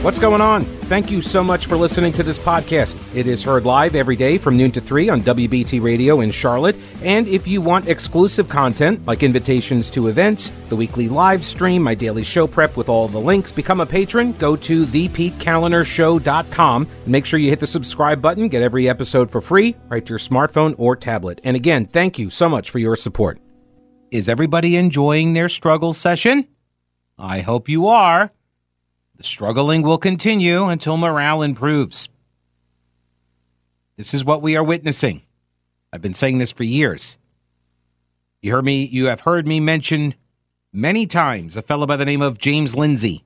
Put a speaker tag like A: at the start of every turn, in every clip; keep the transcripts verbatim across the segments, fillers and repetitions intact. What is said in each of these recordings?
A: What's going on? Thank you so much for listening to this podcast. It is heard live every day from noon to three on W B T Radio in Charlotte. And if you want exclusive content like invitations to events, the weekly live stream, my daily show prep with all the links, become a patron, go to the pete kaliner show dot com. Make sure you hit the subscribe button, get every episode for free, right to your smartphone or tablet. And again, thank you so much for your support. Is everybody enjoying their struggle session? I hope you are. The struggling will continue until morale improves. This is what we are witnessing. I've been saying this for years. You heard me, you have heard me mention many times a fellow by the name of James Lindsay.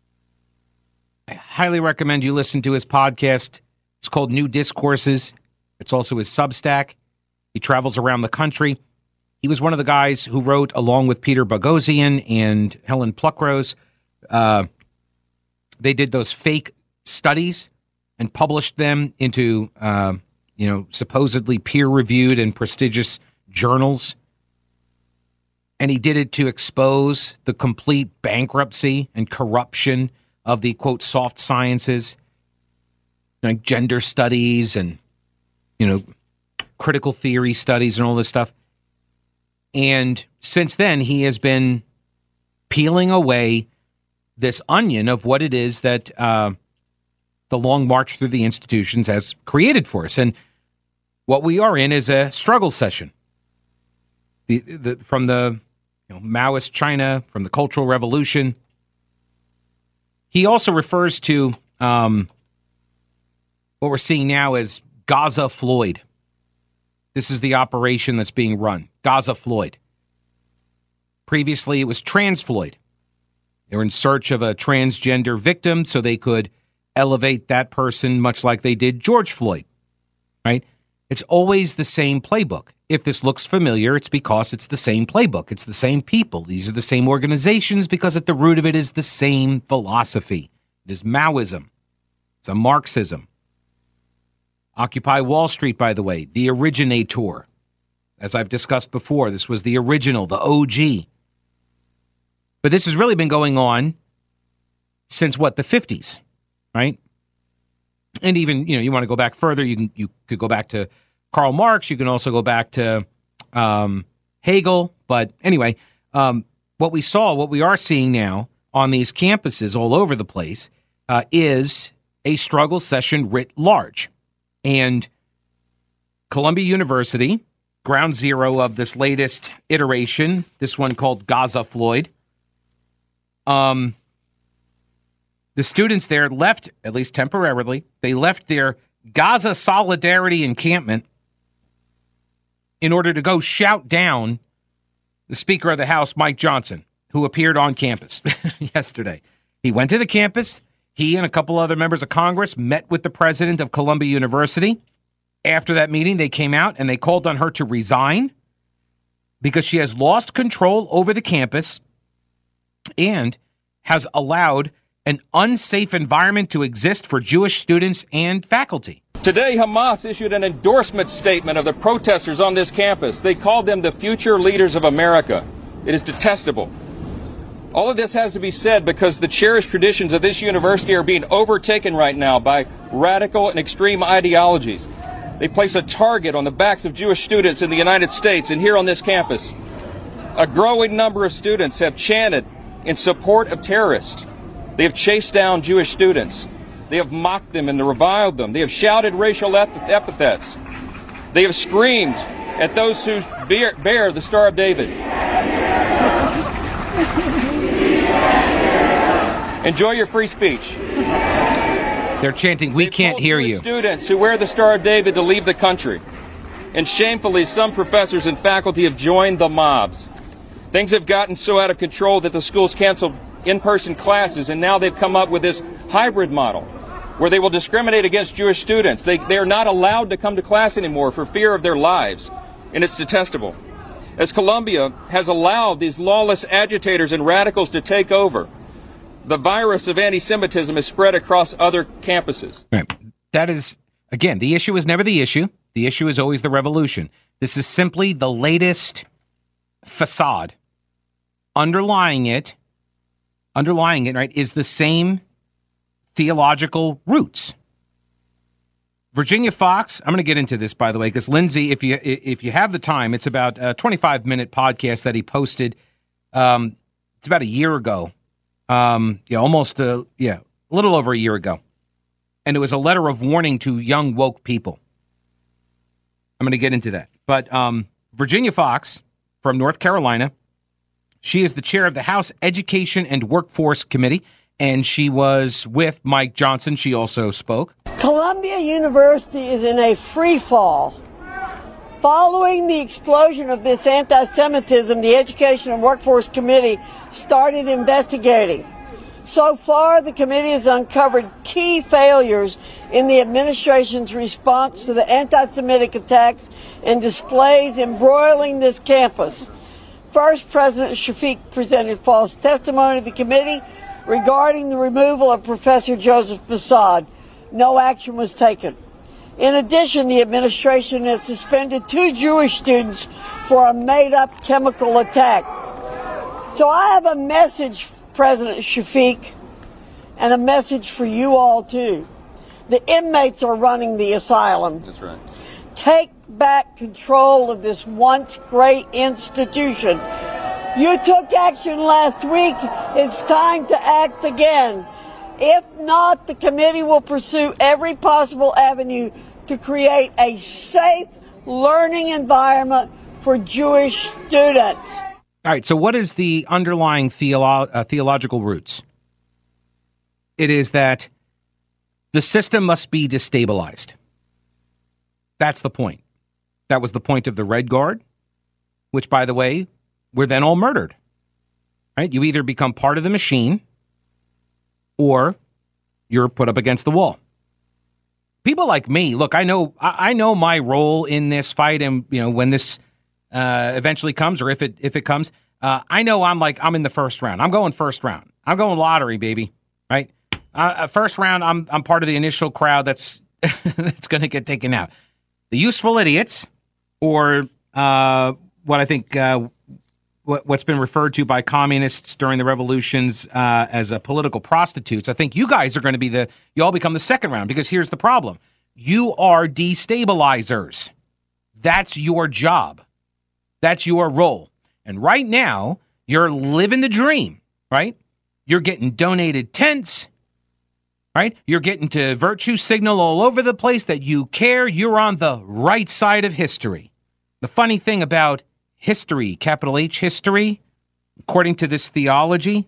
A: I highly recommend you listen to his podcast. It's called New Discourses. It's also his Substack. He travels around the country. He was one of the guys who wrote, along with Peter Boghossian and Helen Pluckrose, uh, they did those fake studies and published them into, uh, you know, supposedly peer-reviewed and prestigious journals. And he did it to expose the complete bankruptcy and corruption of the, quote, soft sciences, like gender studies and, you know, critical theory studies and all this stuff. And since then, he has been peeling away this onion of what it is that uh, the long march through the institutions has created for us. And what we are in is a struggle session. The, the from the you know, Maoist China, from the Cultural Revolution. He also refers to um, what we're seeing now as Gaza Floyd. This is the operation that's being run, Gaza Floyd. Previously, it was Trans Floyd. They were in search of a transgender victim so they could elevate that person much like they did George Floyd, right? It's always the same playbook. If this looks familiar, it's because it's the same playbook. It's the same people. These are the same organizations because at the root of it is the same philosophy. It is Maoism. It's a Marxism. Occupy Wall Street, by the way, the originator. As I've discussed before, this was the original, the O G. But this has really been going on since, what, the fifties, right? And even, you know, you want to go back further, you can you could go back to Karl Marx, you can also go back to um, Hegel. But anyway, um, what we saw, what we are seeing now on these campuses all over the place uh, is a struggle session writ large. And Columbia University, ground zero of this latest iteration, this one called Gaza Floyd, Um, the students there left, at least temporarily, they left their Gaza Solidarity encampment in order to go shout down the Speaker of the House, Mike Johnson, who appeared on campus yesterday. He went to the campus. He and a couple other members of Congress met with the president of Columbia University. After that meeting, they came out and they called on her to resign because she has lost control over the campus and has allowed an unsafe environment to exist for Jewish students and faculty.
B: Today, Hamas issued an endorsement statement of the protesters on this campus. They called them the future leaders of America. It is detestable. All of this has to be said because the cherished traditions of this university are being overtaken right now by radical and extreme ideologies. They place a target on the backs of Jewish students in the United States and here on this campus. A growing number of students have chanted in support of terrorists. They have chased down Jewish students. They have mocked them and reviled them. They have shouted racial ep- epithets. They have screamed at those who bear, bear the Star of David. Enjoy your free speech.
A: They're chanting, "We can't hear you."
B: Students who wear the Star of David to leave the country. And shamefully, some professors and faculty have joined the mobs. Things have gotten so out of control that the schools canceled in-person classes, and now they've come up with this hybrid model where they will discriminate against Jewish students. They, they are not allowed to come to class anymore for fear of their lives, and it's detestable. As Columbia has allowed these lawless agitators and radicals to take over, the virus of anti-Semitism is spread across other campuses.
A: Right. That is, again, the issue is never the issue. The issue is always the revolution. This is simply the latest facade. Underlying it, underlying it, right, is the same theological roots. Virginia Fox, I'm going to get into this, by the way, because Lindsay, if you if you have the time, it's about a twenty-five minute podcast that he posted. Um, it's about a year ago. Um, yeah, almost, uh, yeah, a little over a year ago. And it was a letter of warning to young woke people. I'm going to get into that. But um, Virginia Fox from North Carolina, she is the chair of the House Education and Workforce Committee, and she was with Mike Johnson. She also spoke.
C: Columbia University is in a free fall. Following the explosion of this anti-Semitism, the Education and Workforce Committee started investigating. So far, the committee has uncovered key failures in the administration's response to the anti-Semitic attacks and displays embroiling this campus. First, President Shafiq presented false testimony to the committee regarding the removal of Professor Joseph Massad. No action was taken. In addition, the administration has suspended two Jewish students for a made-up chemical attack. So I have a message, President Shafiq, and a message for you all, too. The inmates are running the asylum.
D: That's right.
C: Take back control of this once great institution. You took action last week. It's time to act again. If not, the committee will pursue every possible avenue to create a safe learning environment for Jewish students.
A: All right, so what is the underlying theolo- uh, theological roots? It is that the system must be destabilized. That's the point. That was the point of the Red Guard, which, by the way, were then all murdered. Right? You either become part of the machine or you're put up against the wall. People like me, look, I know I know my role in this fight, and you know when this uh, eventually comes, or if it if it comes, uh, I know I'm like I'm in the first round. I'm going first round. I'm going lottery, baby. Right? Uh, first round, I'm I'm part of the initial crowd that's that's going to get taken out. The useful idiots, or uh, what I think. Uh, what's been referred to by communists during the revolutions uh, as a political prostitutes. I think you guys are going to be the, you all become the second round, because here's the problem. You are destabilizers. That's your job. That's your role. And right now, you're living the dream, right? You're getting donated tents, right? You're getting to virtue signal all over the place that you care. You're on the right side of history. The funny thing about history, capital H history, according to this theology,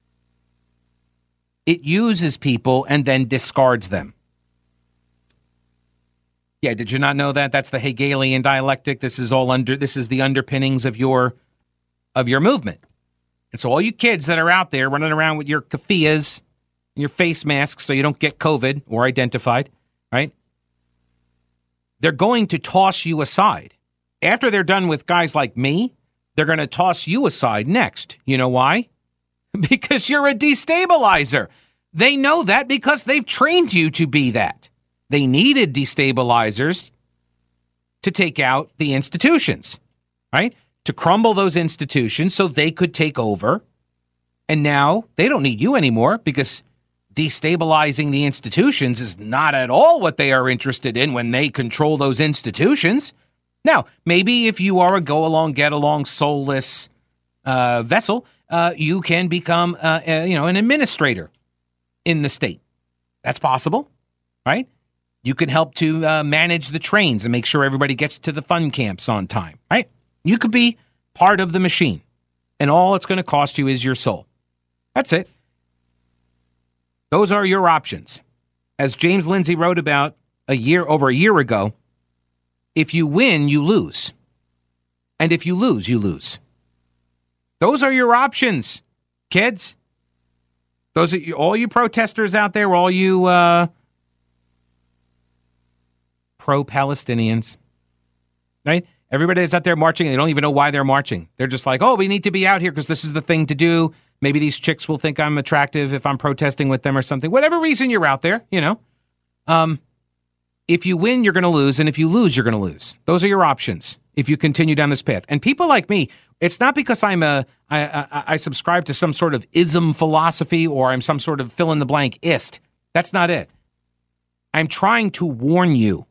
A: it uses people and then discards them. Yeah, did you not know that? That's the Hegelian dialectic. This is all under, this is the underpinnings of your, of your movement. And so all you kids that are out there running around with your keffiyehs and your face masks so you don't get COVID or identified, right? They're going to toss you aside. After they're done with guys like me, they're going to toss you aside next. You know why? Because you're a destabilizer. They know that because they've trained you to be that. They needed destabilizers to take out the institutions, right? To crumble those institutions so they could take over. And now they don't need you anymore, because destabilizing the institutions is not at all what they are interested in when they control those institutions. Now, maybe if you are a go-along, get-along, soulless uh, vessel, uh, you can become, uh, uh, you know, an administrator in the state. That's possible, right? You can help to uh, manage the trains and make sure everybody gets to the fun camps on time, right? You could be part of the machine, and all it's going to cost you is your soul. That's it. Those are your options. As James Lindsay wrote about a year over a year ago, if you win, you lose. And if you lose, you lose. Those are your options, kids. Those are all you protesters out there, all you uh, pro-Palestinians, right? Everybody is out there marching, and they don't even know why they're marching. They're just like, oh, we need to be out here because this is the thing to do. Maybe these chicks will think I'm attractive if I'm protesting with them or something. Whatever reason you're out there, you know. Um, if you win, you're going to lose. And if you lose, you're going to lose. Those are your options if you continue down this path. And people like me, it's not because I'm a, I, I, I subscribe to some sort of ism philosophy or I'm some sort of fill-in-the-blank ist. That's not it. I'm trying to warn you.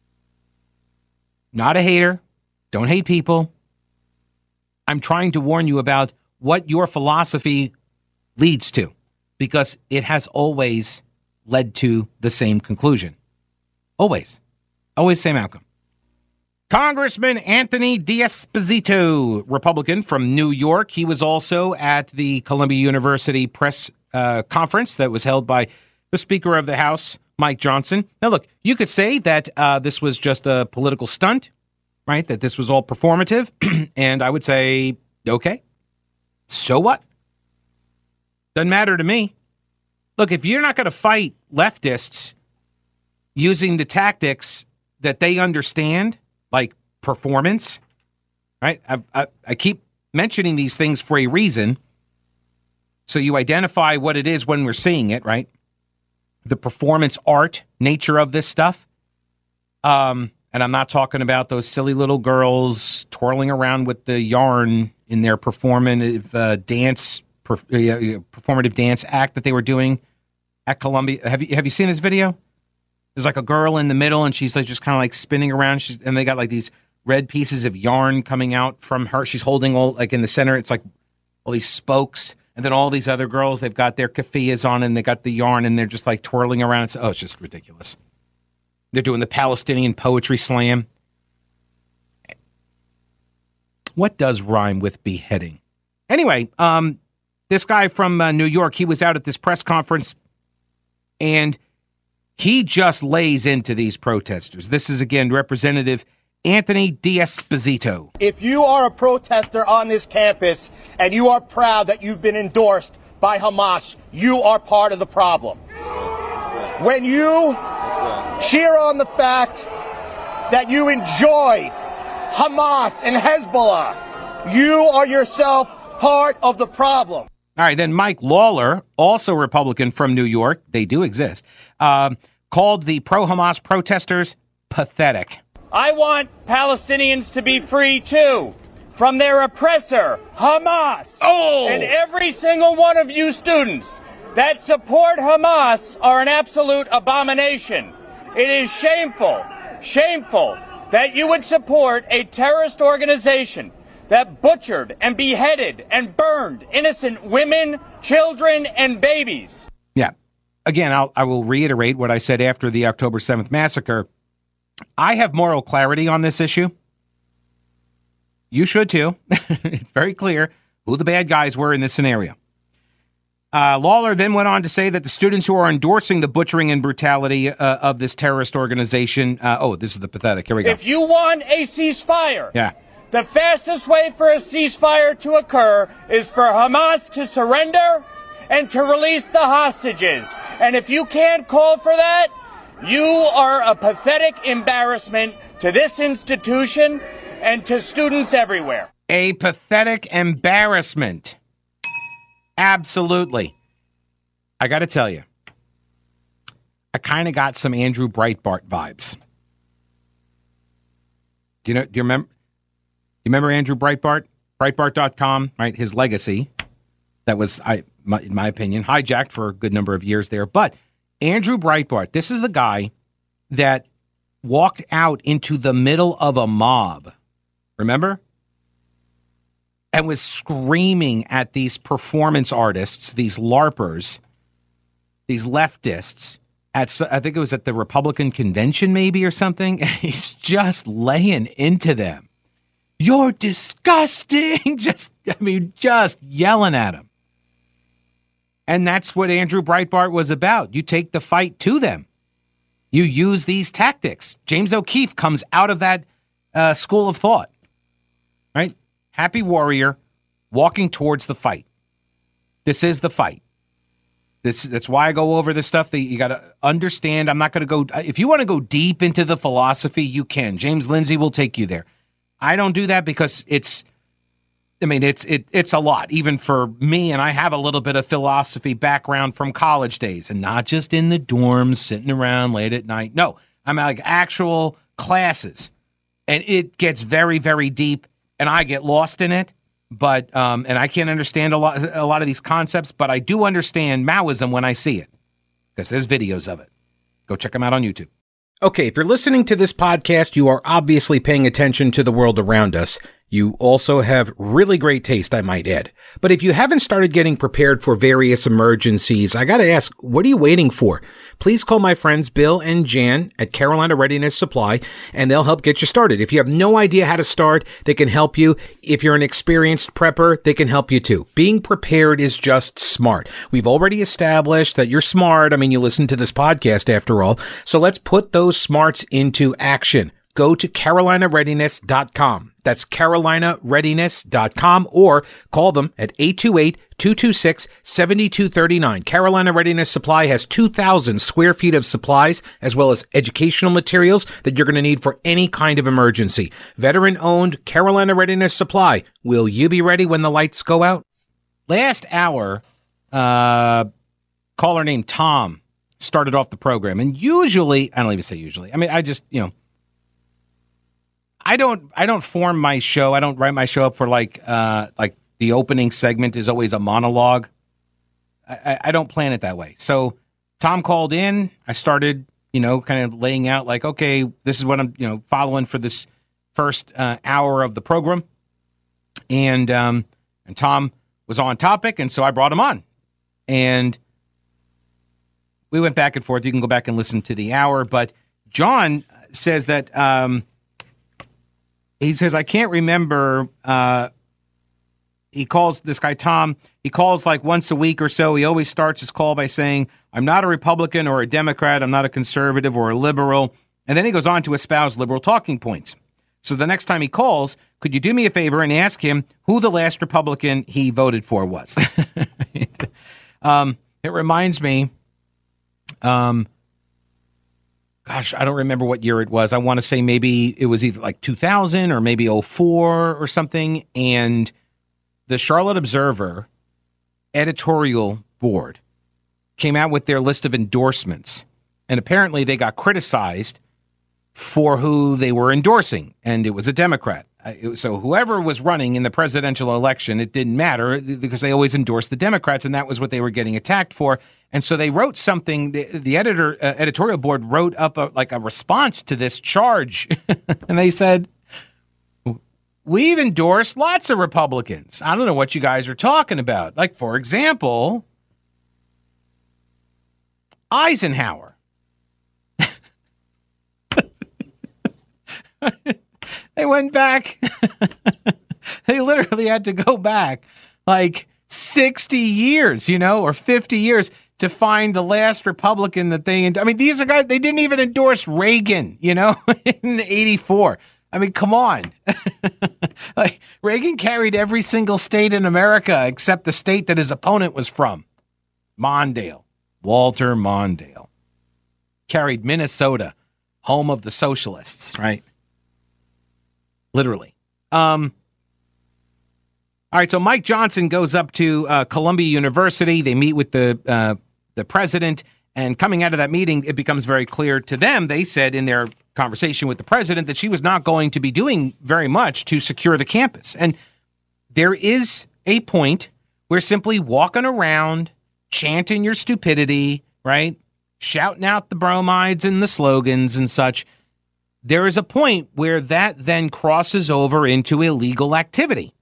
A: Not a hater. Don't hate people. I'm trying to warn you about what your philosophy leads to, because it has always led to the same conclusion. Always. Always same outcome. Congressman Anthony D'Esposito, Republican from New York. He was also at the Columbia University press uh, conference that was held by the Speaker of the House, Mike Johnson. Now, look, you could say that uh, this was just a political stunt, right? That this was all performative. And I would say, okay, so what? Doesn't matter to me. Look, if you're not going to fight leftists using the tactics that they understand, like performance, right? I, I, I keep mentioning these things for a reason, so you identify what it is when we're seeing it, right? The performance art nature of this stuff. Um, and I'm not talking about those silly little girls twirling around with the yarn in their performative uh, dance, per, uh, performative dance act that they were doing at Columbia. Have you have you seen this video? There's like a girl in the middle, and she's like just kind of like spinning around. She's, and they got like these red pieces of yarn coming out from her. She's holding all, like in the center, it's like all these spokes. And then all these other girls, they've got their keffiyehs on, and they got the yarn, and they're just like twirling around. It's, oh, it's just ridiculous. They're doing the Palestinian poetry slam. What does rhyme with beheading? Anyway, um, this guy from uh, New York, he was out at this press conference, and he just lays into these protesters. This is, again, Representative Anthony D'Esposito.
D: If you are a protester on this campus and you are proud that you've been endorsed by Hamas, you are part of the problem. When you cheer on the fact that you enjoy Hamas and Hezbollah, you are yourself part of the problem.
A: All right, then Mike Lawler, also Republican from New York, they do exist, um, called the pro-Hamas protesters pathetic.
E: I want Palestinians to be free, too, from their oppressor, Hamas.
A: Oh!
E: And every single one of you students that support Hamas are an absolute abomination. It is shameful, shameful that you would support a terrorist organization that butchered and beheaded and burned innocent women, children, and babies.
A: Yeah. Again, I'll, I will reiterate what I said after the October seventh massacre. I have moral clarity on this issue. You should, too. It's very clear who the bad guys were in this scenario. Uh, Lawler then went on to say that the students who are endorsing the butchering and brutality uh, of this terrorist organization, uh, oh, this is the pathetic. Here we go.
E: If you want a ceasefire,
A: yeah.
E: the fastest way for a ceasefire to occur is for Hamas to surrender and to release the hostages. And if you can't call for that, you are a pathetic embarrassment to this institution and to students everywhere.
A: A pathetic embarrassment. Absolutely. I got to tell you, I kind of got some Andrew Breitbart vibes. Do you know? Do you remember? You remember Andrew Breitbart? Breitbart dot com, right? His legacy that was, I, my, in my opinion, hijacked for a good number of years there. But Andrew Breitbart, this is the guy that walked out into the middle of a mob. Remember? And was screaming at these performance artists, these LARPers, these leftists, at I think it was at the Republican convention maybe or something. And he's just laying into them. You're disgusting. Just, I mean, just yelling at them. And that's what Andrew Breitbart was about. You take the fight to them. You use these tactics. James O'Keefe comes out of that uh, school of thought, right? Happy warrior walking towards the fight. This is the fight. This That's why I go over this stuff. That you got to understand. I'm not going to go. If you want to go deep into the philosophy, you can. James Lindsay will take you there. I don't do that because it's, I mean, it's it it's a lot, even for me, and I have a little bit of philosophy background from college days, and not just in the dorms, sitting around late at night. No, I'm like actual classes, and it gets very, very deep. And I get lost in it, but um, and I can't understand a lot, a lot of these concepts, but I do understand Maoism when I see it. because there's videos of it. Go check them out on YouTube. Okay, if you're listening to this podcast, you are obviously paying attention to the world around us. You also have really great taste, I might add. But if you haven't started getting prepared for various emergencies, I gotta ask, what are you waiting for? Please call my friends Bill and Jan at Carolina Readiness Supply, and they'll help get you started. If you have no idea how to start, they can help you. If you're an experienced prepper, they can help you too. Being prepared is just smart. We've already established that you're smart. I mean, you listen to this podcast after all. So let's put those smarts into action. Go to carolina readiness dot com. That's carolina readiness dot com, or call them at eight two eight, two two six, seven two three nine. Carolina Readiness Supply has two thousand square feet of supplies as well as educational materials that you're going to need for any kind of emergency. Veteran-owned Carolina Readiness Supply. Will you be ready when the lights go out? Last hour, uh, caller named Tom started off the program. And usually, I don't even say usually. I mean, I just, you know, I don't I don't form my show. I don't write my show up for like uh, like the opening segment is always a monologue. I, I don't plan it that way. So Tom called in. I started, you know, kind of laying out like, okay, this is what I'm, you know, following for this first uh, hour of the program. And um, and Tom was on topic, and so I brought him on. And we went back and forth. You can go back and listen to the hour. But John says that... Um, He says, I can't remember, uh, he calls this guy Tom, he calls like once a week or so. He always starts his call by saying, I'm not a Republican or a Democrat. I'm not a conservative or a liberal. And then he goes on to espouse liberal talking points. So the next time he calls, could you do me a favor and ask him who the last Republican he voted for was? um, it reminds me, um, Gosh, I don't remember what year it was. I want to say maybe it was either like two thousand or maybe oh four or something. And the Charlotte Observer editorial board came out with their list of endorsements. And apparently they got criticized for who they were endorsing. And it was a Democrat. So whoever was running in the presidential election, it didn't matter because they always endorsed the Democrats, and that was what they were getting attacked for. And so they wrote something. The, the editor uh, editorial board wrote up a, like a response to this charge, and they said, "We've endorsed lots of Republicans. I don't know what you guys are talking about. Like, for example, Eisenhower." They went back. They literally had to go back like sixty years, you know, or fifty years to find the last Republican that they, I mean, these are guys, they didn't even endorse Reagan, you know, in eighty-four. I mean, come on. Like, Reagan carried every single state in America except the state that his opponent was from. Mondale, Walter Mondale. Carried Minnesota, home of the socialists, right? Literally. Um, all right, so Mike Johnson goes up to uh, Columbia University. They meet with the uh, the president, and coming out of that meeting, it becomes very clear to them, they said in their conversation with the president, that she was not going to be doing very much to secure the campus. And there is a point where simply walking around, chanting your stupidity, right, shouting out the bromides and the slogans and such, there is a point where that then crosses over into illegal activity.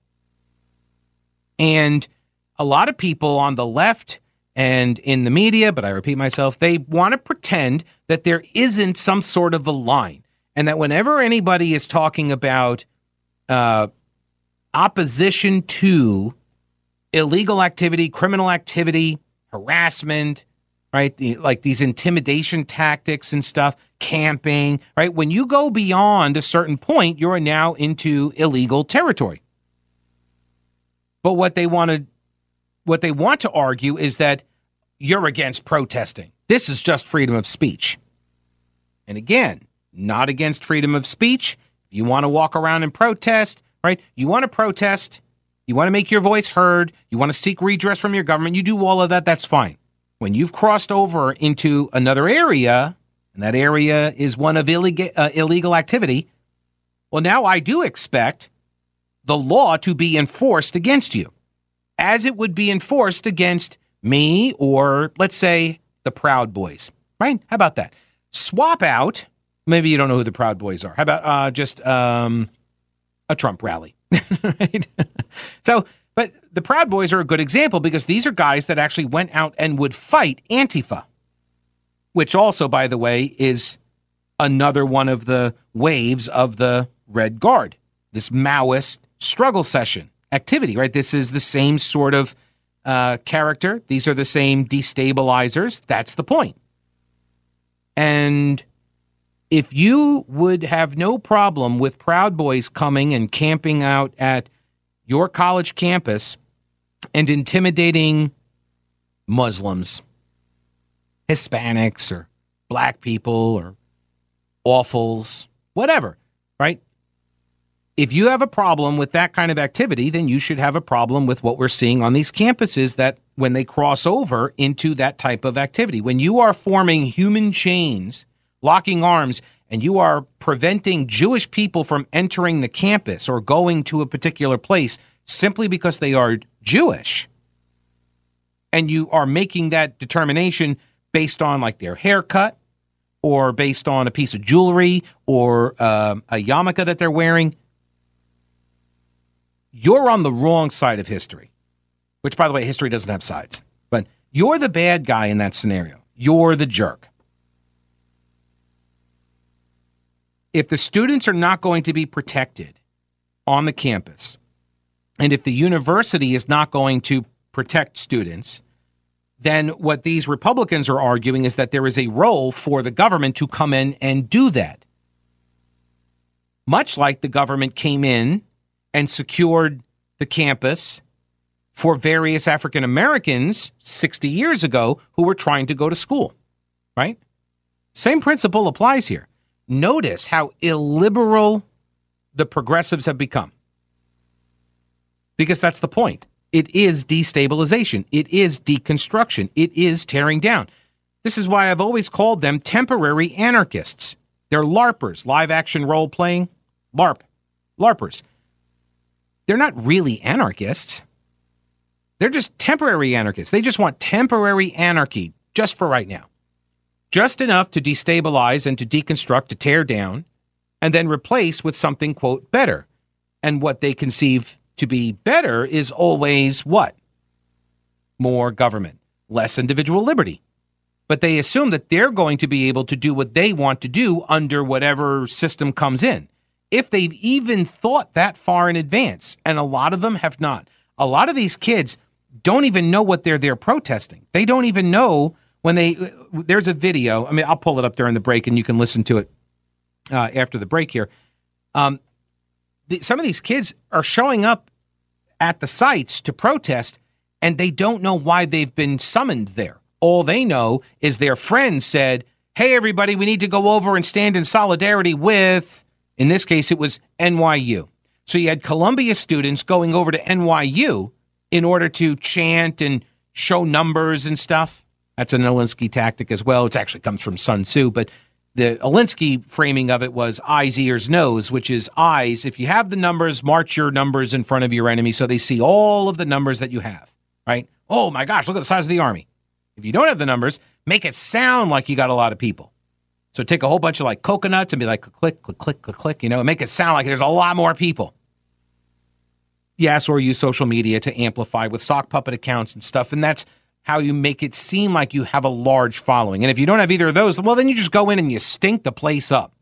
A: And a lot of people on the left and in the media, but I repeat myself, they want to pretend that there isn't some sort of a line, and that whenever anybody is talking about uh, opposition to illegal activity, criminal activity, harassment, right, the, like these intimidation tactics and stuff, camping, right? When you go beyond a certain point, you're now into illegal territory. But what they want to, what they want to argue is that you're against protesting. This is just freedom of speech. And again, not against freedom of speech. You want to walk around and protest, right? You want to protest. You want to make your voice heard. You want to seek redress from your government. You do all of that. That's fine. When you've crossed over into another area, and that area is one of illegal, uh, illegal activity, well, now I do expect the law to be enforced against you, as it would be enforced against me or, let's say, the Proud Boys, right? How about that? Swap out, maybe you don't know who the Proud Boys are. How about uh, just um, a Trump rally, right? So, but the Proud Boys are a good example because these are guys that actually went out and would fight Antifa, which also, by the way, is another one of the waves of the Red Guard, this Maoist struggle session activity, right? This is the same sort of uh, character. These are the same destabilizers. That's the point. And if you would have no problem with Proud Boys coming and camping out at your college campus and intimidating Muslims, Hispanics, or black people, or awfuls, whatever, right? If you have a problem with that kind of activity, then you should have a problem with what we're seeing on these campuses that when they cross over into that type of activity. When you are forming human chains, locking arms, and you are preventing Jewish people from entering the campus or going to a particular place simply because they are Jewish, and you are making that determination based on like their haircut or based on a piece of jewelry or um, a yarmulke that they're wearing, you're on the wrong side of history, which, by the way, history doesn't have sides. But you're the bad guy in that scenario. You're the jerk. If the students are not going to be protected on the campus, and if the university is not going to protect students, then what these Republicans are arguing is that there is a role for the government to come in and do that. Much like the government came in and secured the campus for various African Americans sixty years ago who were trying to go to school, right? Same principle applies here. Notice how illiberal the progressives have become. Because that's the point. It is destabilization. It is deconstruction. It is tearing down. This is why I've always called them temporary anarchists. They're LARPers, live action role playing, LARP, LARPers. They're not really anarchists. They're just temporary anarchists. They just want temporary anarchy just for right now. Just enough to destabilize and to deconstruct, to tear down, and then replace with something, quote, better. And what they conceive to be better is always what? More government, less individual liberty. But they assume that they're going to be able to do what they want to do under whatever system comes in. If they've even thought that far in advance, and a lot of them have not. A lot of these kids don't even know what they're there protesting. They don't even know when they, there's a video, I mean, I'll pull it up during the break and you can listen to it uh, after the break here. Um, the, some of these kids are showing up at the sites to protest, and they don't know why they've been summoned there. All they know is their friends said, hey, everybody, we need to go over and stand in solidarity with, in this case, it was N Y U. So you had Columbia students going over to N Y U in order to chant and show numbers and stuff. That's an Alinsky tactic as well. It actually comes from Sun Tzu, but the Alinsky framing of it was eyes, ears, nose, which is eyes. If you have the numbers, march your numbers in front of your enemy so they see all of the numbers that you have, right? Oh my gosh, look at the size of the army. If you don't have the numbers, make it sound like you got a lot of people. So take a whole bunch of like coconuts and be like, click, click, click, click, click, you know, and make it sound like there's a lot more people. Yes, or use social media to amplify with sock puppet accounts and stuff. And that's how you make it seem like you have a large following. And if you don't have either of those, well, then you just go in and you stink the place up.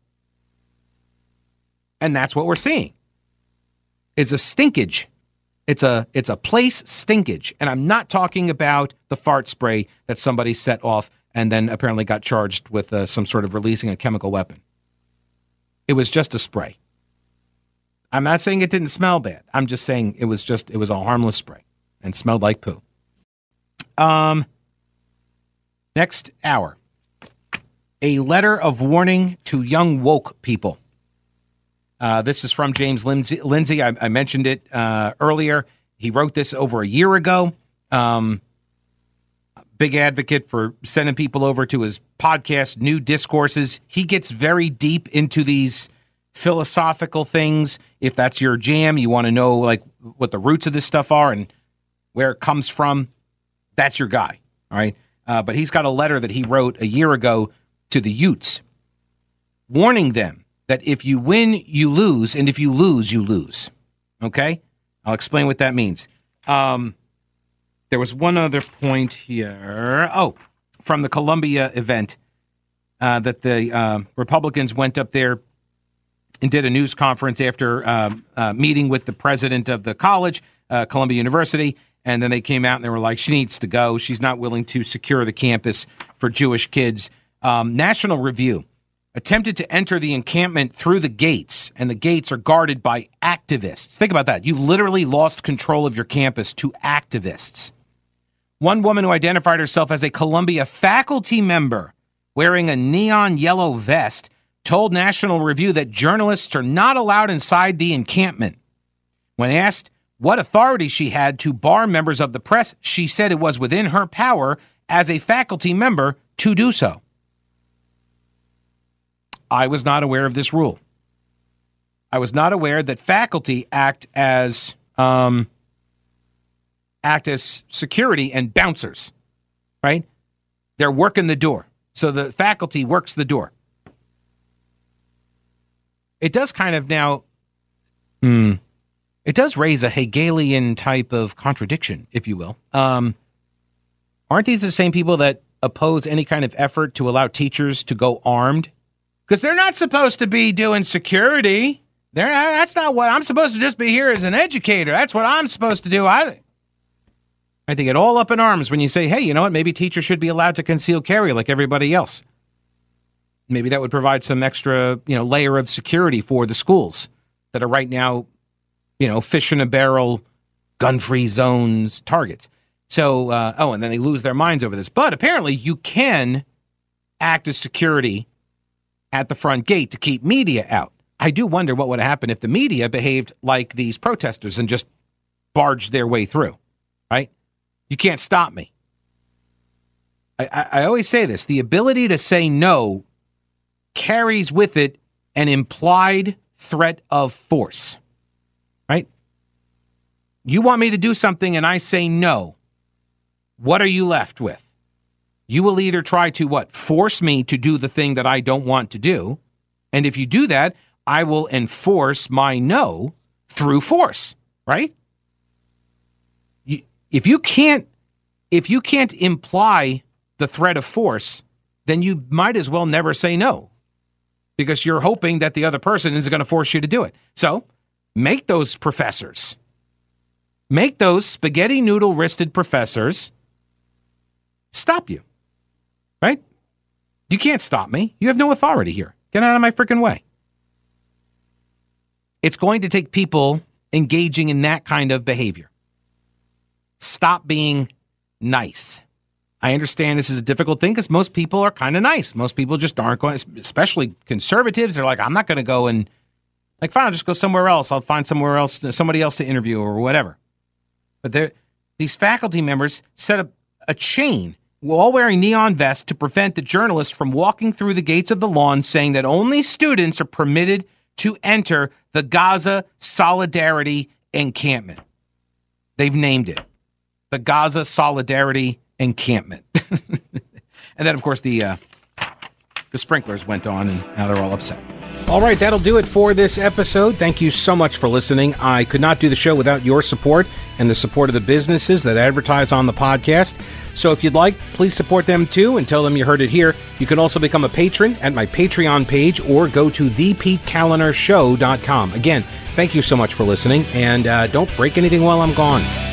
A: And that's what we're seeing. It's a stinkage. It's a it's a place stinkage. And I'm not talking about the fart spray that somebody set off and then apparently got charged with uh, some sort of releasing a chemical weapon. It was just a spray. I'm not saying it didn't smell bad. I'm just saying it was just, it was a harmless spray and smelled like poo. Um, next hour, a letter of warning to young woke people. Uh, this is from James Lindsay. Lindsay I, I mentioned it uh, earlier. He wrote this over a year ago. Um, big advocate for sending people over to his podcast, New Discourses. He gets very deep into these philosophical things. If that's your jam, you want to know like what the roots of this stuff are and where it comes from. That's your guy, all right? Uh, but he's got a letter that he wrote a year ago to the Utes, warning them that if you win, you lose, and if you lose, you lose. Okay? I'll explain what that means. Um, there was one other point here. Oh, from the Columbia event uh, that the uh, Republicans went up there and did a news conference after um, uh, meeting with the president of the college, uh, Columbia University, and then they came out and they were like, she needs to go. She's not willing to secure the campus for Jewish kids. Um, National Review attempted to enter the encampment through the gates, and the gates are guarded by activists. Think about that. You literally lost control of your campus to activists. One woman who identified herself as a Columbia faculty member wearing a neon yellow vest told National Review that journalists are not allowed inside the encampment. When asked what authority she had to bar members of the press, she said it was within her power as a faculty member to do so. I was not aware of this rule. I was not aware that faculty act as um, act as security and bouncers, right? They're working the door. So the faculty works the door. It does kind of now, hmm, it does raise a Hegelian type of contradiction, if you will. Um, aren't these the same people that oppose any kind of effort to allow teachers to go armed? Because they're not supposed to be doing security. They're not, that's not what I'm supposed to just be here as an educator. That's what I'm supposed to do. I, I think it all up in arms when you say, hey, you know what? Maybe teachers should be allowed to conceal carry like everybody else. Maybe that would provide some extra, you know, layer of security for the schools that are right now, you know, fish in a barrel, gun-free zones, targets. So, uh, oh, and then they lose their minds over this. But apparently you can act as security at the front gate to keep media out. I do wonder what would happen if the media behaved like these protesters and just barged their way through, right? You can't stop me. I, I, I always say this. The ability to say no carries with it an implied threat of force, right? You want me to do something and I say no. What are you left with? You will either try to, what, force me to do the thing that I don't want to do. And if you do that, I will enforce my no through force, right? You, if you can't, if you can't imply the threat of force, then you might as well never say no, because you're hoping that the other person is going to force you to do it. So make those professors, make those spaghetti noodle wristed professors stop you. Right? You can't stop me. You have no authority here. Get out of my freaking way. It's going to take people engaging in that kind of behavior. Stop being nice. I understand this is a difficult thing because most people are kind of nice. Most people just aren't going, especially conservatives. They're like, I'm not going to go and, like, fine, I'll just go somewhere else. I'll find somewhere else, somebody else to interview or whatever. But these faculty members set up a chain, all wearing neon vests, to prevent the journalists from walking through the gates of the lawn, saying that only students are permitted to enter the Gaza Solidarity Encampment. They've named it the Gaza Solidarity Encampment. And then, of course, the uh, the sprinklers went on, and now they're all upset. All right, that'll do it for this episode. Thank you so much for listening. I could not do the show without your support and the support of the businesses that advertise on the podcast. So if you'd like, please support them too and tell them you heard it here. You can also become a patron at my Patreon page or go to the pete kaliner show dot com. Again, thank you so much for listening, and uh, don't break anything while I'm gone.